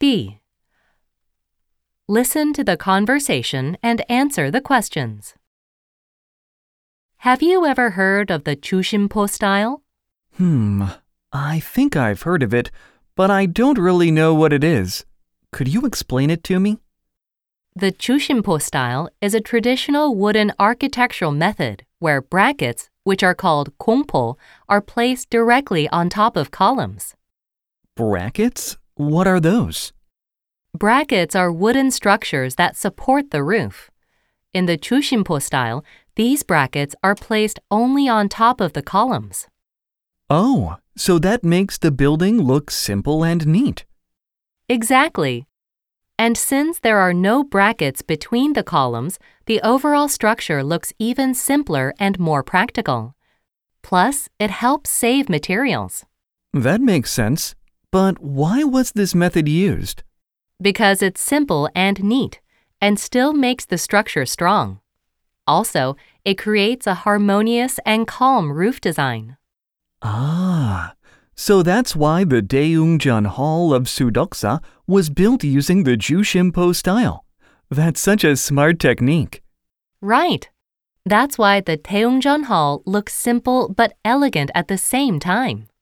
B. Listen to the conversation and answer the questions. Have you ever heard of the Chushimpo style? I think I've heard of it, but I don't really know what it is. Could you explain it to me? The Chushimpo style is a traditional wooden architectural method where brackets, which are called kongpo, are placed directly on top of columns. Brackets? What are those? Brackets are wooden structures that support the roof. In the Chushimpo style, these brackets are placed only on top of the columns. Oh, so that makes the building look simple and neat. Exactly. And since there are no brackets between the columns, the overall structure looks even simpler and more practical. Plus, it helps save materials. That makes sense. But why was this method used? Because it's simple and neat, and still makes the structure strong. Also, it creates a harmonious and calm roof design. Ah, so that's why the Daeungjeon Hall of Sudoksa was built using the Chushimpo style. That's such a smart technique. Right. That's why the Daeungjeon Hall looks simple but elegant at the same time.